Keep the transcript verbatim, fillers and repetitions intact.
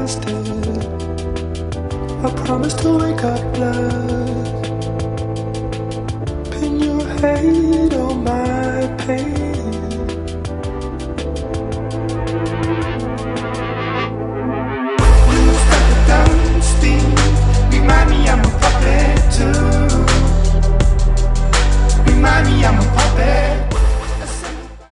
promised it. I promised to wake up blessed. Pin your hate on my pain.